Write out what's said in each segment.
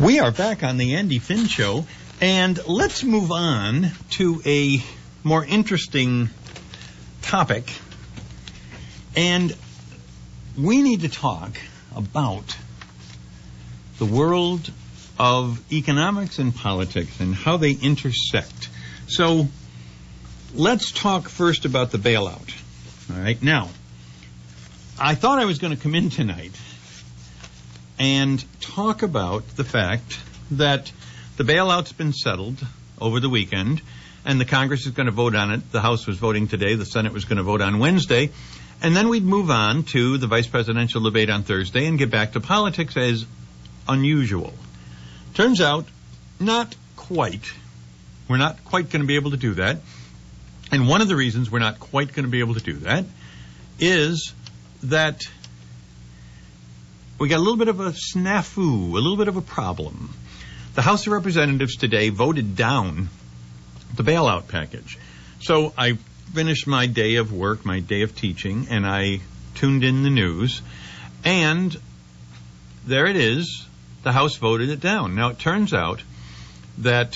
We are back on the Andy Finn Show, and let's move on to a more interesting topic. And we need to talk about the world of economics and politics and how they intersect. So let's talk first about the bailout. All right. Now, I thought I was going to come in tonight and talk about the fact that the bailout's been settled over the weekend, and the Congress is going to vote on it. The House was voting today. The Senate was going to vote on Wednesday. And then we'd move on to the vice presidential debate on Thursday and get back to politics as unusual. Turns out, not quite. We're not quite going to be able to do that. And one of the reasons we're not quite going to be able to do that is that we got a little bit of a snafu, a little bit of a problem. The House of Representatives today voted down the bailout package. So I finished my day of work, my day of teaching, and I tuned in the news, and there it is. The House voted it down. Now, it turns out that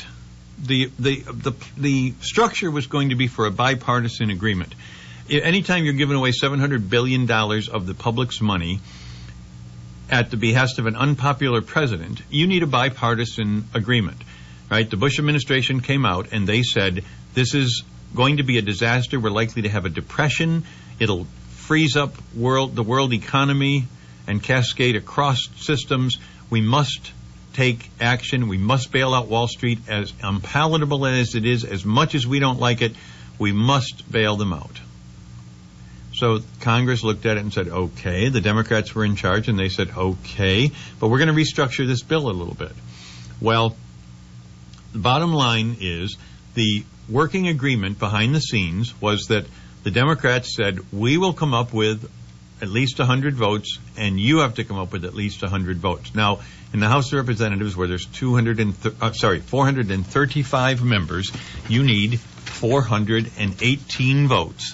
the structure was going to be for a bipartisan agreement. Anytime you're giving away $700 billion of the public's money at the behest of an unpopular president, you need a bipartisan agreement, right? The Bush administration came out and they said, this is going to be a disaster. We're likely to have a depression. It'll freeze up the world economy and cascade across systems. We must take action. We must bail out Wall Street, as unpalatable as it is, as much as we don't like it. We must bail them out. So Congress looked at it and said, okay. The Democrats were in charge and they said, okay, but we're going to restructure this bill a little bit. Well, the bottom line is the working agreement behind the scenes was that the Democrats said, we will come up with at least 100 votes and you have to come up with at least 100 votes. Now, in the House of Representatives, where there's 435 members, you need 418 votes.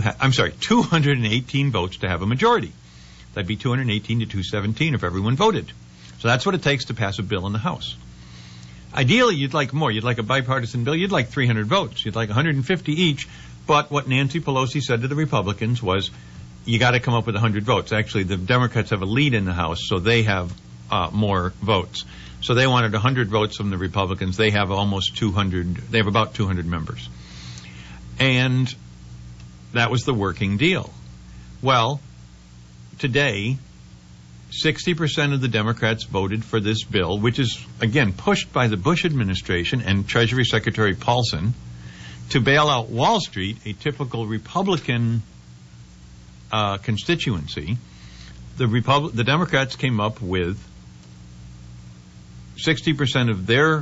218 votes to have a majority. That'd be 218 to 217 if everyone voted. So that's what it takes to pass a bill in the House. Ideally, you'd like more. You'd like a bipartisan bill. You'd like 300 votes. You'd like 150 each. But what Nancy Pelosi said to the Republicans was, you got to come up with 100 votes. Actually, the Democrats have a lead in the House, so they have more votes. So they wanted 100 votes from the Republicans. They have almost 200. They have about 200 members. And that was the working deal. Well, today, 60% of the Democrats voted for this bill, which is, again, pushed by the Bush administration and Treasury Secretary Paulson to bail out Wall Street, a typical Republican constituency. The Democrats came up with 60% of their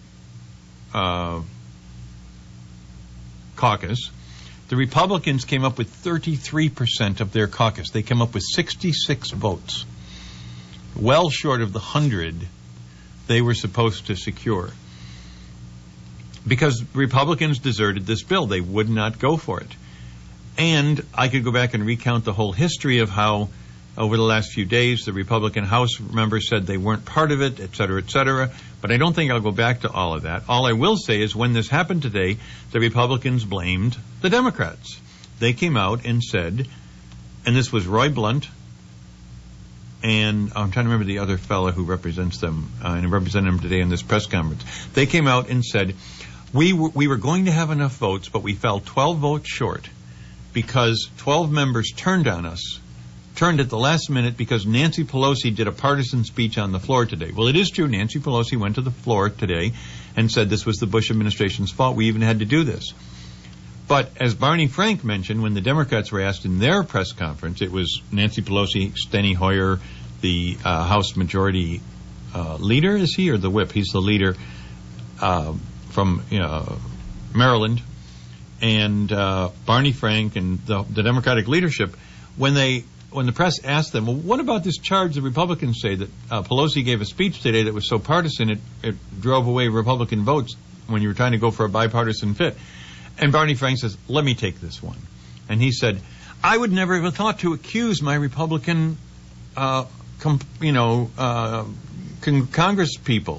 caucus. The Republicans came up with 33% of their caucus. They came up with 66 votes, well short of the 100 they were supposed to secure. Because Republicans deserted this bill. They would not go for it. And I could go back and recount the whole history of how, over the last few days, the Republican House members said they weren't part of it, et cetera, but I don't think I'll go back to all of that. All I will say is when this happened today, the Republicans blamed the Democrats. They came out and said, and this was Roy Blunt, and I'm trying to remember the other fellow who represents them, and represented them today in this press conference. They came out and said, we were going to have enough votes, but we fell 12 votes short because 12 members turned on us, turned at the last minute because Nancy Pelosi did a partisan speech on the floor today. Well, it is true. Nancy Pelosi went to the floor today and said this was the Bush administration's fault. We even had to do this. But as Barney Frank mentioned, when the Democrats were asked in their press conference, it was Nancy Pelosi, Steny Hoyer, the House Majority Leader, is he, or the whip? He's the leader from Maryland, and Barney Frank and the Democratic leadership, when the press asked them, well, what about this charge the Republicans say that Pelosi gave a speech today that was so partisan it drove away Republican votes when you were trying to go for a bipartisan fit? And Barney Frank says, let me take this one. And he said, I would never have thought to accuse my Republican Congress people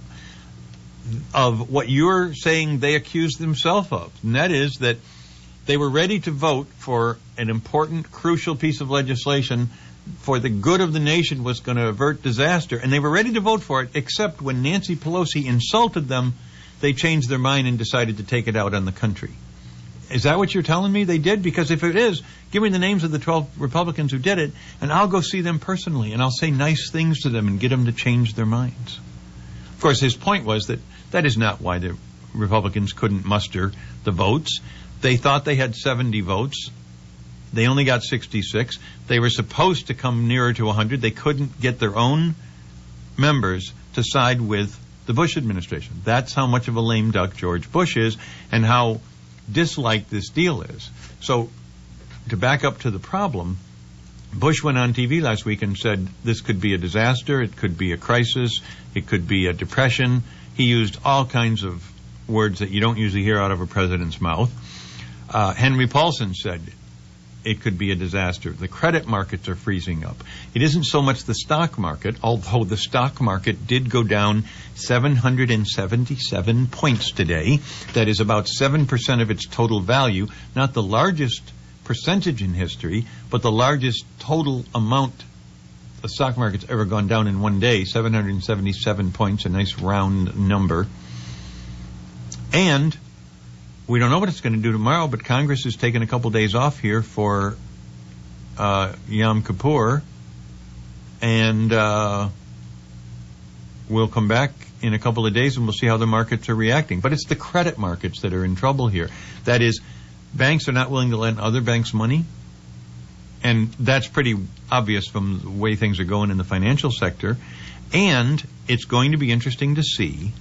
of what you're saying they accused themselves of. And that is that they were ready to vote for an important, crucial piece of legislation for the good of the nation, was going to avert disaster. And they were ready to vote for it, except when Nancy Pelosi insulted them, they changed their mind and decided to take it out on the country. Is that what you're telling me they did? Because if it is, give me the names of the 12 Republicans who did it, and I'll go see them personally, and I'll say nice things to them and get them to change their minds. Of course, his point was that that is not why the Republicans couldn't muster the votes. They thought they had 70 votes. They only got 66. They were supposed to come nearer to 100. They couldn't get their own members to side with the Bush administration. That's how much of a lame duck George Bush is and how disliked this deal is. So to back up to the problem, Bush went on TV last week and said this could be a disaster, it could be a crisis, it could be a depression. He used all kinds of words that you don't usually hear out of a president's mouth. Henry Paulson said it could be a disaster. The credit markets are freezing up. It isn't so much the stock market, although the stock market did go down 777 points today. That is about 7% of its total value, not the largest percentage in history, but the largest total amount the stock market's ever gone down in one day. 777 points, a nice round number. And we don't know what it's going to do tomorrow, but Congress is taking a couple days off here for Yom Kippur, and we'll come back in a couple of days and we'll see how the markets are reacting. But it's the credit markets that are in trouble here. That is, banks are not willing to lend other banks money, and that's pretty obvious from the way things are going in the financial sector. And it's going to be interesting to see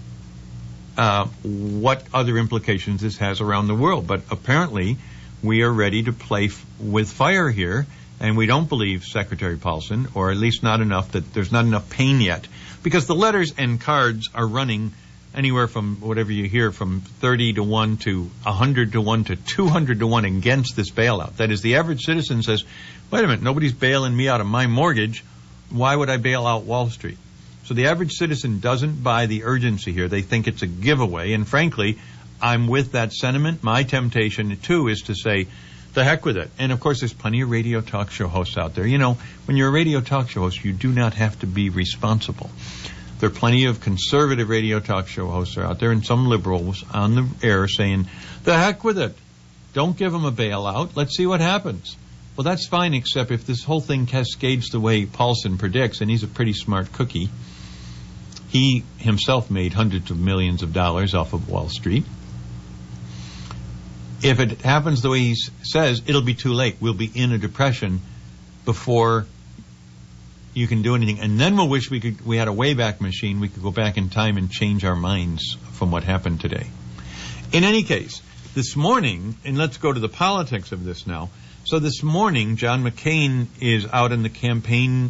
what other implications this has around the world. But apparently we are ready to play with fire here, and we don't believe Secretary Paulson, or at least not enough, that there's not enough pain yet, because the letters and cards are running anywhere from whatever you hear from 30 to 1 to 100 to 1 to 200 to 1 against this bailout. That is, the average citizen says, wait a minute, nobody's bailing me out of my mortgage. Why would I bail out Wall Street? So the average citizen doesn't buy the urgency here. They think it's a giveaway. And frankly, I'm with that sentiment. My temptation, too, is to say, the heck with it. And, of course, there's plenty of radio talk show hosts out there. You know, when you're a radio talk show host, you do not have to be responsible. There are plenty of conservative radio talk show hosts out there and some liberals on the air saying, the heck with it. Don't give them a bailout. Let's see what happens. Well, that's fine, except if this whole thing cascades the way Paulson predicts, and he's a pretty smart cookie. He himself made hundreds of millions of dollars off of Wall Street. If it happens the way he says, it'll be too late. We'll be in a depression before you can do anything. And then we'll wish we had a Wayback Machine. We could go back in time and change our minds from what happened today. In any case, this morning, and let's go to the politics of this now. So this morning, John McCain is out in the campaign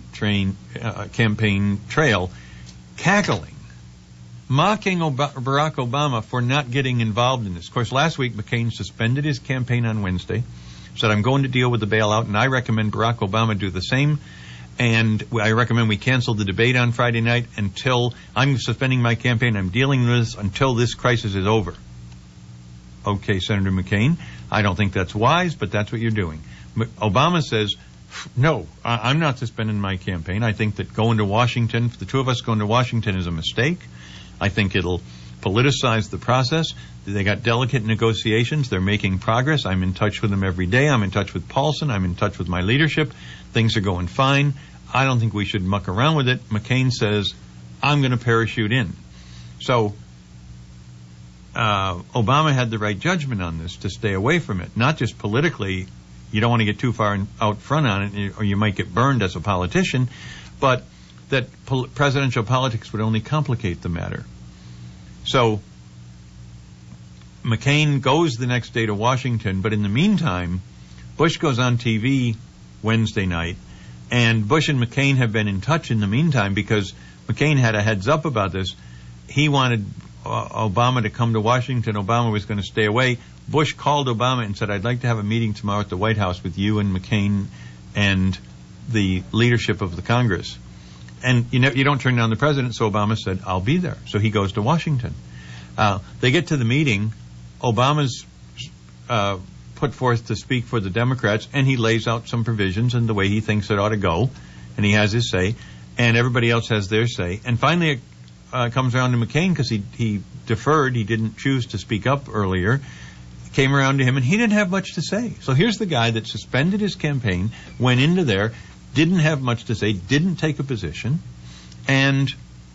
trail, cackling, mocking Barack Obama for not getting involved in this. Of course, last week, McCain suspended his campaign on Wednesday, said, I'm going to deal with the bailout, and I recommend Barack Obama do the same. And I recommend we cancel the debate on Friday night until I'm suspending my campaign. I'm dealing with this until this crisis is over. Okay, Senator McCain, I don't think that's wise, but that's what you're doing. Obama says, no, I'm not suspending my campaign. I think that going to Washington, the two of us going to Washington is a mistake. I think it'll politicize the process. They got delicate negotiations. They're making progress. I'm in touch with them every day. I'm in touch with Paulson. I'm in touch with my leadership. Things are going fine. I don't think we should muck around with it. McCain says, I'm going to parachute in. So Obama had the right judgment on this to stay away from it, not just politically. You don't want to get too far out front on it or you might get burned as a politician, but that presidential politics would only complicate the matter. So McCain goes the next day to Washington, but in the meantime, Bush goes on TV Wednesday night, and Bush and McCain have been in touch in the meantime because McCain had a heads up about this. He wanted Obama to come to Washington. Obama was going to stay away. Bush called Obama and said, I'd like to have a meeting tomorrow at the White House with you and McCain and the leadership of the Congress. And you don't turn down the president, so Obama said, I'll be there. So he goes to Washington. They get to the meeting. Obama's put forth to speak for the Democrats, and he lays out some provisions and the way he thinks it ought to go, and he has his say, and everybody else has their say. And finally it comes around to McCain because he deferred. He didn't choose to speak up earlier. Came around to him, and he didn't have much to say. So here's the guy that suspended his campaign, went into there, didn't have much to say, didn't take a position, and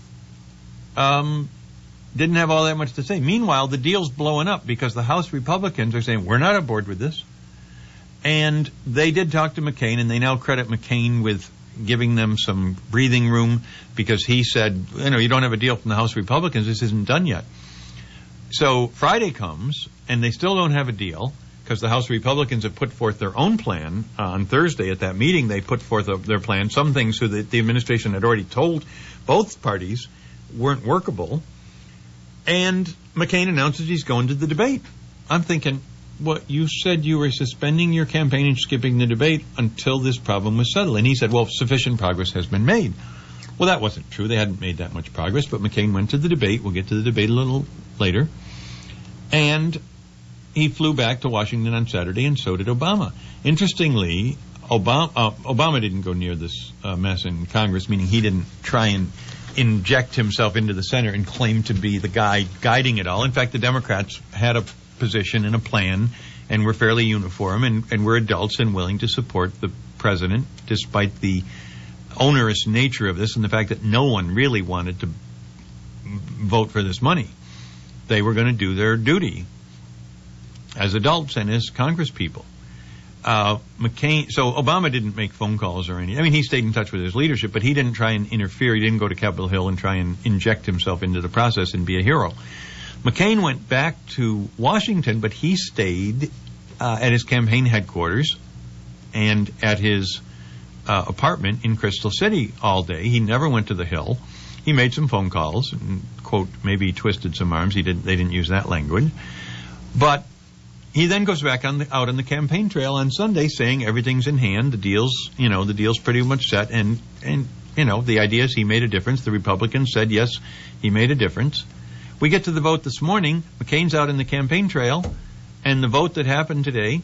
didn't have all that much to say. Meanwhile, the deal's blowing up because the House Republicans are saying, we're not on board with this. And they did talk to McCain, and they now credit McCain with giving them some breathing room because he said, you don't have a deal from the House Republicans. This isn't done yet. So Friday comes, and they still don't have a deal because the House Republicans have put forth their own plan. On Thursday at that meeting, they put forth their plan. Some things so that the administration had already told both parties weren't workable. And McCain announces he's going to the debate. I'm thinking, you said you were suspending your campaign and skipping the debate until this problem was settled. And he said, sufficient progress has been made. Well, that wasn't true. They hadn't made that much progress, but McCain went to the debate. We'll get to the debate a little later. And he flew back to Washington on Saturday, and so did Obama. Interestingly, Obama didn't go near this mess in Congress, meaning he didn't try and inject himself into the center and claim to be the guy guiding it all. In fact, the Democrats had a position and a plan and were fairly uniform and were adults and willing to support the president despite the onerous nature of this and the fact that no one really wanted to vote for this money. They were going to do their duty as adults and as congresspeople. McCain, so Obama didn't make phone calls or anything. I mean, he stayed in touch with his leadership, but he didn't try and interfere. He didn't go to Capitol Hill and try and inject himself into the process and be a hero. McCain went back to Washington, but he stayed at his campaign headquarters and at his apartment in Crystal City all day. He never went to the Hill. He made some phone calls and, quote, maybe twisted some arms. They didn't use that language. But he then goes back out on the campaign trail on Sunday saying everything's in hand. The deal's pretty much set. And the idea is he made a difference. The Republicans said, yes, he made a difference. We get to the vote this morning. McCain's out in the campaign trail. And the vote that happened today,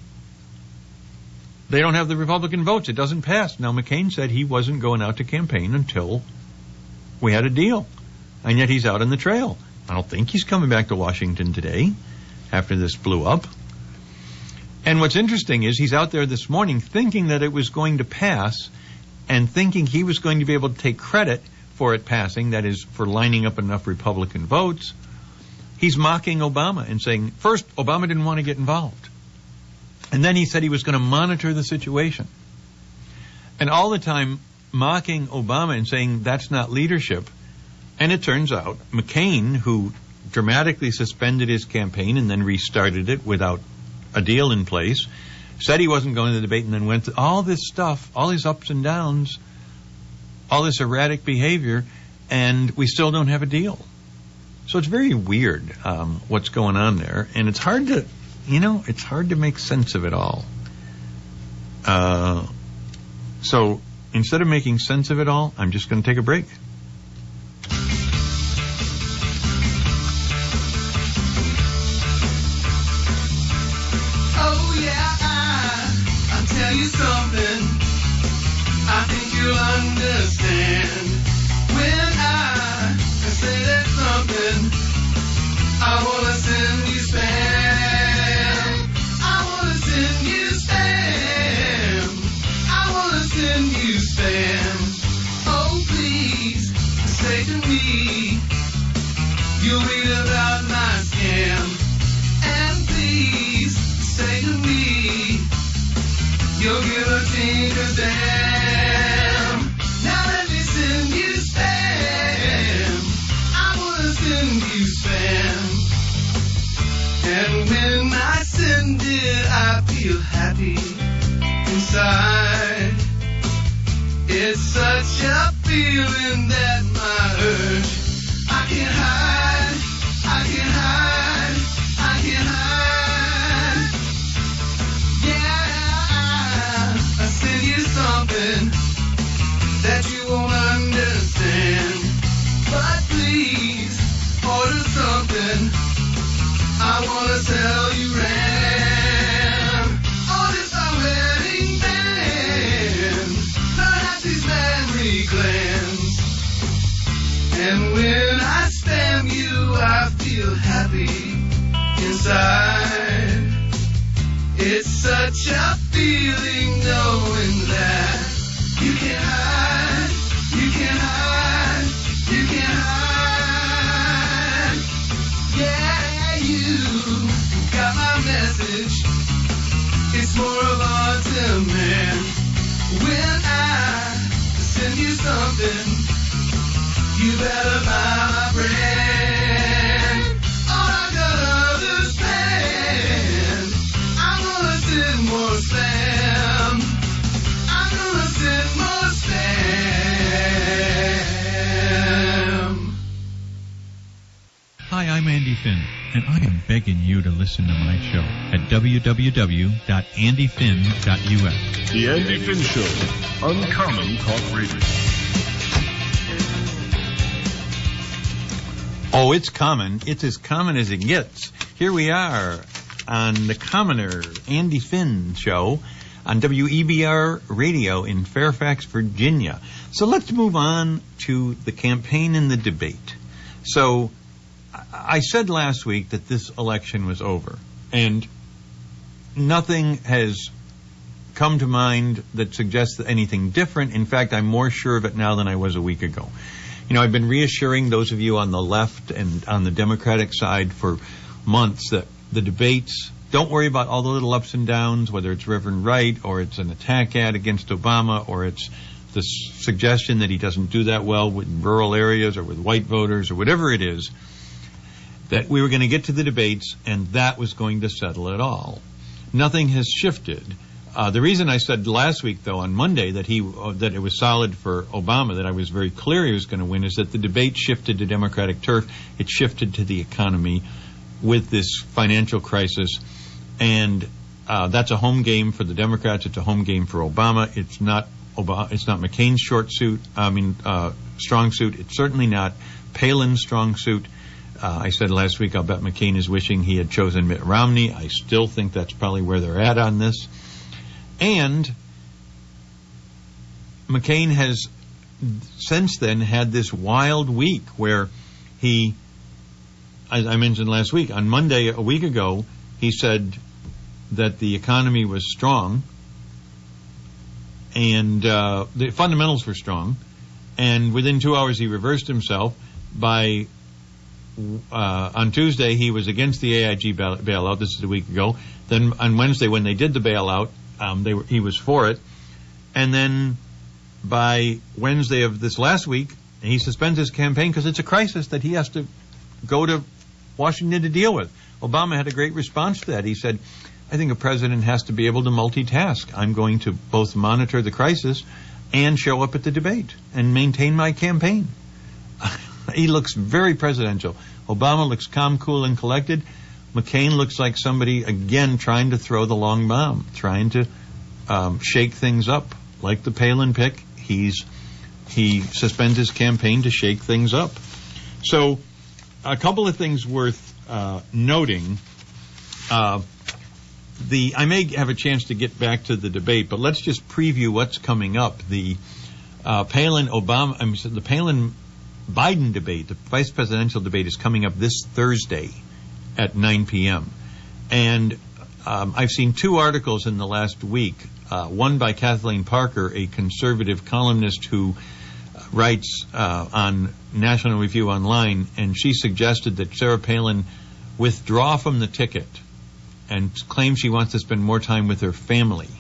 they don't have the Republican votes. It doesn't pass. Now, McCain said he wasn't going out to campaign until we had a deal. And yet he's out on the trail. I don't think he's coming back to Washington today after this blew up. And what's interesting is he's out there this morning thinking that it was going to pass and thinking he was going to be able to take credit for it passing, that is, for lining up enough Republican votes. He's mocking Obama and saying, first, Obama didn't want to get involved. And then he said he was going to monitor the situation. And all the time mocking Obama and saying that's not leadership. And it turns out McCain, who dramatically suspended his campaign and then restarted it without a deal in place, said he wasn't going to the debate and then went to all this stuff, all these ups and downs, all this erratic behavior, and we still don't have a deal. So it's very weird what's going on there, and it's hard to make sense of it all. So instead of making sense of it all, I'm just going to take a break. Oh yeah, I'll tell you something I think you'll understand when I say that something I want to send you spam. I want to send you spam. I want to send you spam. Oh, please say to me you'll read about my scam. And please say to me you'll give a tinker's damn. Now let me send you spam. I want to send you spam. And when I send it, I feel happy inside. It's such a feeling that my urge I can't hide. I can't hide. I can't hide. Yeah, I send you something that you won't understand. something. I wanna tell you, Ram. Oh, this our wedding band. Perhaps these memory glands. And when I spam you, I feel happy inside. It's such a feeling knowing that you can't hide, you can't hide, you can't hide. Yeah, you got my message. It's more of on demand. When I send you something, you better buy my brand. All I gotta understand, I'm gonna send more spam. I'm gonna send more spam. Hi, I'm Andy Finn, and I am begging you to listen to my show at www.andyfinn.us. The Andy Finn Show, Uncommon Talk Radio. Oh, it's common. It's as common as it gets. Here we are on the commoner Andy Finn Show on WEBR Radio in Fairfax, Virginia. So let's move on to the campaign and the debate. So I said last week that this election was over, and nothing has come to mind that suggests anything different. In fact, I'm more sure of it now than I was a week ago. You know, I've been reassuring those of you on the left and on the Democratic side for months that the debates, don't worry about all the little ups and downs, whether it's Reverend Wright or it's an attack ad against Obama or it's the suggestion that he doesn't do that well with rural areas or with white voters or whatever it is, that we were going to get to the debates and that was going to settle it all. Nothing has shifted. The reason I said last week, though, on Monday, that it was solid for Obama, that I was very clear he was going to win, is that the debate shifted to Democratic turf. It shifted to the economy with this financial crisis. And that's a home game for the Democrats. It's a home game for Obama. It's not McCain's strong suit. It's certainly not Palin's strong suit. I said last week, I'll bet McCain is wishing he had chosen Mitt Romney. I still think that's probably where they're at on this. And McCain has since then had this wild week where he, as I mentioned last week, on Monday a week ago, he said that the economy was strong and the fundamentals were strong. And within 2 hours, he reversed himself. On Tuesday, he was against the AIG bailout. This is a week ago. Then on Wednesday, when they did the bailout, he was for it. And then by Wednesday of this last week, he suspends his campaign because it's a crisis that he has to go to Washington to deal with. Obama had a great response to that. He said, I think a president has to be able to multitask. I'm going to both monitor the crisis and show up at the debate and maintain my campaign. He looks very presidential. Obama looks calm, cool, and collected. McCain looks like somebody, again, trying to throw the long bomb, trying to shake things up. Like the Palin pick, he suspends his campaign to shake things up. So a couple of things worth noting. I may have a chance to get back to the debate, but let's just preview what's coming up. The Palin-Biden debate, the vice presidential debate, is coming up this Thursday at 9 p.m. And I've seen two articles in the last week, one by Kathleen Parker, a conservative columnist who writes on National Review Online, and she suggested that Sarah Palin withdraw from the ticket and claims she wants to spend more time with her family.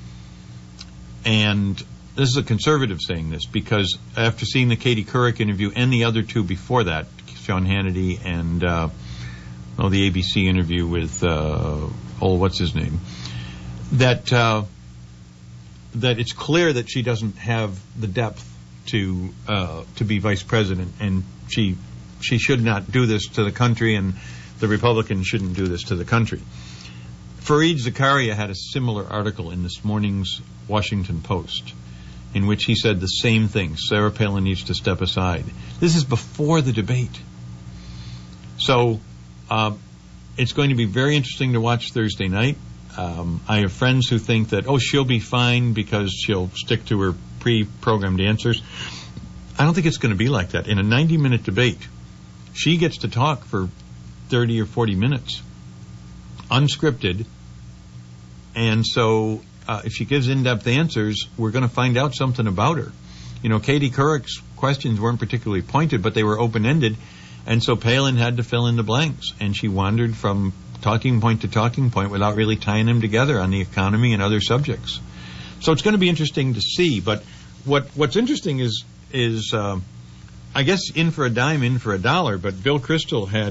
And this is a conservative saying this, because after seeing the Katie Couric interview and the other two before that, Sean Hannity and the ABC interview with what's his name, that it's clear that she doesn't have the depth to be vice president, and she should not do this to the country, and the Republicans shouldn't do this to the country. Fareed Zakaria had a similar article in this morning's Washington Post, in which he said the same thing. Sarah Palin needs to step aside. This is before the debate. So It's going to be very interesting to watch Thursday night. I have friends who think that, she'll be fine because she'll stick to her pre-programmed answers. I don't think it's going to be like that. In a 90-minute debate, she gets to talk for 30 or 40 minutes, unscripted. And so if she gives in-depth answers, we're going to find out something about her. Katie Couric's questions weren't particularly pointed, but they were open-ended. And so Palin had to fill in the blanks, and she wandered from talking point to talking point without really tying them together on the economy and other subjects. So it's going to be interesting to see. But what's interesting is I guess in for a dime, in for a dollar. But Bill Kristol had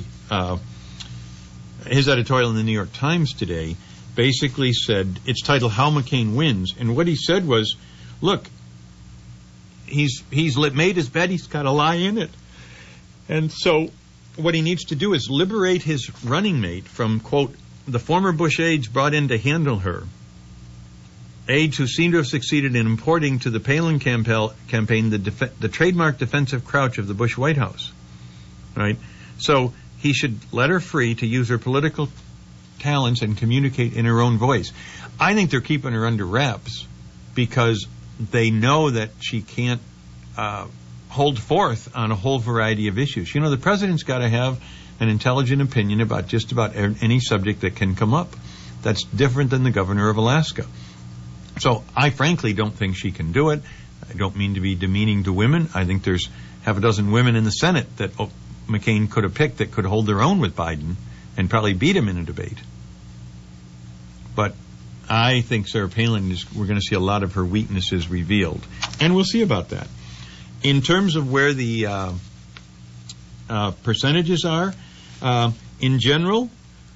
his editorial in the New York Times today basically said, it's titled "How McCain Wins," and what he said was, look, he's made his bed, he's got to lie in it. And so what he needs to do is liberate his running mate from, quote, the former Bush aides brought in to handle her. Aides who seem to have succeeded in importing to the Palin campaign the trademark defensive crouch of the Bush White House. Right? So he should let her free to use her political talents and communicate in her own voice. I think they're keeping her under wraps because they know that she can't hold forth on a whole variety of issues. The president's got to have an intelligent opinion about just about any subject that can come up. That's different than the governor of Alaska. So I frankly don't think she can do it. I don't mean to be demeaning to women. I think there's half a dozen women in the Senate that McCain could have picked that could hold their own with Biden and probably beat him in a debate. But I think Sarah Palin we're going to see a lot of her weaknesses revealed. And we'll see about that. In terms of where the percentages are, in general,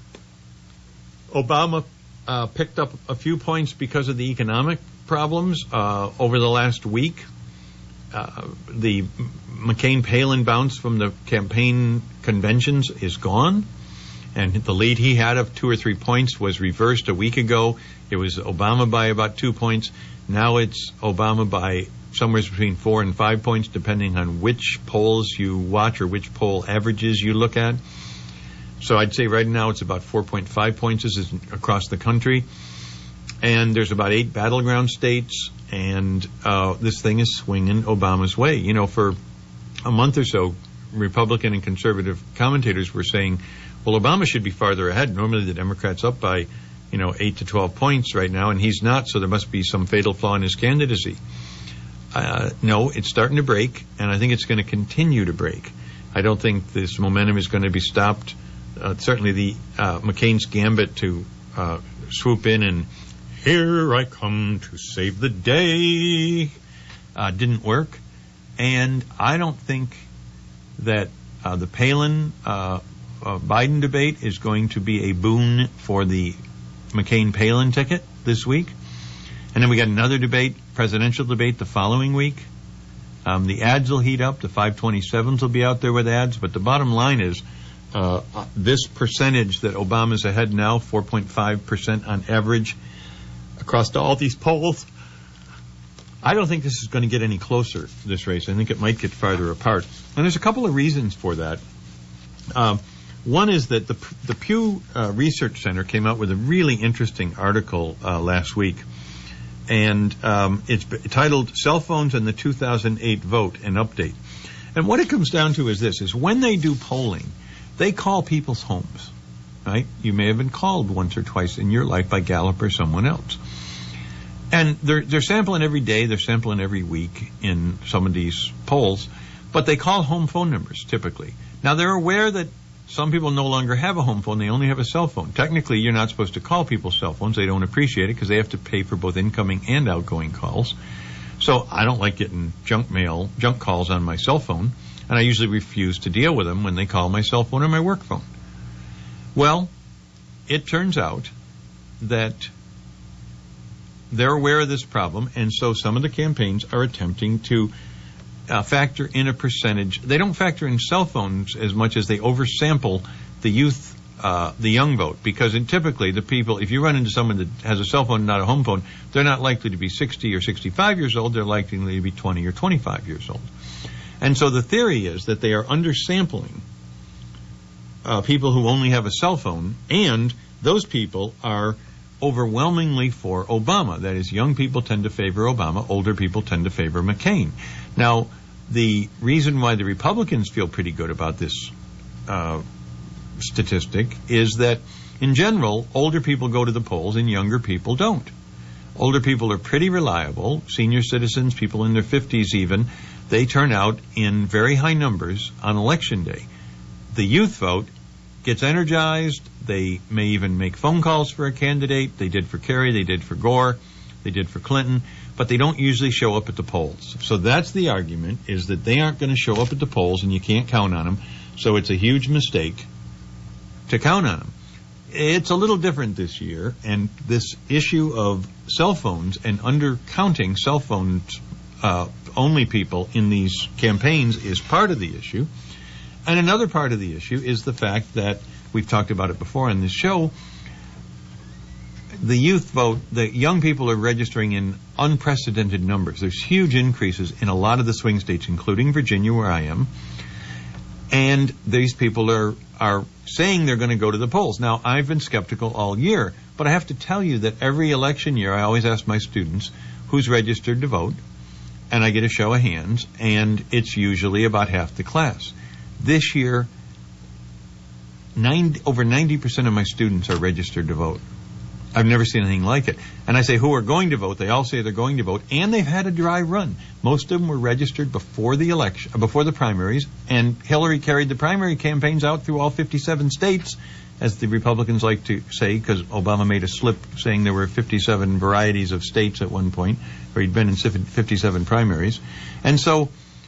Obama picked up a few points because of the economic problems over the last week. The McCain-Palin bounce from the campaign conventions is gone. And the lead he had of 2 or 3 points was reversed a week ago. It was Obama by about 2 points. Now it's Obama by somewhere between 4 and 5 points, depending on which polls you watch or which poll averages you look at. So I'd say right now it's about 4.5 points. This is across the country. And there's about 8 battleground states. And this thing is swinging Obama's way. For a month or so, Republican and conservative commentators were saying, well, Obama should be farther ahead. Normally the Democrats up by, 8 to 12 points right now, and he's not, so there must be some fatal flaw in his candidacy. No, it's starting to break, and I think it's going to continue to break. I don't think this momentum is going to be stopped. Certainly the McCain's gambit to swoop in and here I come to save the day didn't work. And I don't think that the Palin Biden debate is going to be a boon for the McCain-Palin ticket this week. And then we got another debate, presidential debate, the following week. The ads will heat up. The 527s will be out there with ads. But the bottom line is this percentage that Obama's ahead now, 4.5% on average across all these polls. I don't think this is going to get any closer, this race. I think it might get farther apart. And there's a couple of reasons for that. One is that the Pew Research Center came out with a really interesting article last week. And it's titled Cell Phones and the 2008 Vote, an Update. And what it comes down to is this, is when they do polling, they call people's homes, right? You may have been called once or twice in your life by Gallup or someone else. And they're sampling every day, they're sampling every week in some of these polls, but they call home phone numbers typically. Now they're aware that some people no longer have a home phone, they only have a cell phone. Technically, you're not supposed to call people's cell phones. They don't appreciate it because they have to pay for both incoming and outgoing calls. So I don't like getting junk calls on my cell phone, and I usually refuse to deal with them when they call my cell phone or my work phone. Well, it turns out that they're aware of this problem, and so some of the campaigns are attempting to factor in a percentage. They don't factor in cell phones as much as they oversample the youth, the young vote, because typically the people, if you run into someone that has a cell phone and not a home phone, they're not likely to be 60 or 65 years old. They're likely to be 20 or 25 years old. And so the theory is that they are undersampling people who only have a cell phone, and those people are overwhelmingly for Obama. That is, young people tend to favor Obama, older people tend to favor McCain. Now, the reason why the Republicans feel pretty good about this statistic is that, in general, older people go to the polls and younger people don't. Older people are pretty reliable. Senior citizens, people in their 50s even, they turn out in very high numbers on Election Day. The youth vote gets energized. They may even make phone calls for a candidate. They did for Kerry, they did for Gore, they did for Clinton, but they don't usually show up at the polls. So that's the argument, is that they aren't going to show up at the polls and you can't count on them. So it's a huge mistake to count on them. It's a little different this year, and this issue of cell phones and undercounting cell phones only people in these campaigns is part of the issue. And another part of the issue is the fact that, we've talked about it before on this show, the youth vote, the young people are registering in unprecedented numbers. There's huge increases in a lot of the swing states, including Virginia, where I am. And these people are saying they're going to go to the polls. Now, I've been skeptical all year, but I have to tell you that every election year I always ask my students who's registered to vote, and I get a show of hands, and it's usually about half the class. This year, over 90% of my students are registered to vote. I've never seen anything like it. And I say, who are going to vote? They all say they're going to vote, and they've had a dry run. Most of them were registered before the election, before the primaries, and Hillary carried the primary campaigns out through all 57 states, as the Republicans like to say, because Obama made a slip saying there were 57 varieties of states at one point, or he'd been in 57 primaries. And so,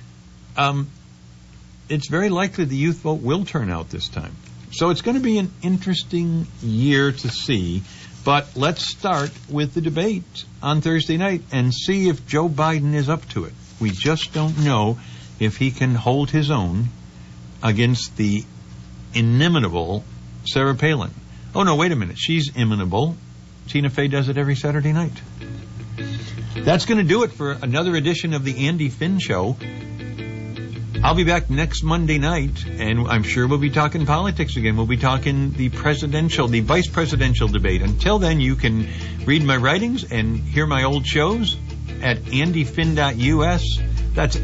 it's very likely the youth vote will turn out this time. So it's going to be an interesting year to see. But let's start with the debate on Thursday night and see if Joe Biden is up to it. We just don't know if he can hold his own against the inimitable Sarah Palin. Oh, no, wait a minute. She's imitable. Tina Fey does it every Saturday night. That's going to do it for another edition of the Andy Finn Show. I'll be back next Monday night, and I'm sure we'll be talking politics again. We'll be talking the vice presidential debate. Until then, you can read my writings and hear my old shows at andyfinn.us. That's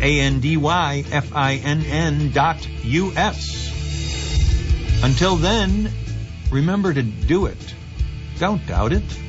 ANDYFINN.US. Until then, remember to do it. Don't doubt it.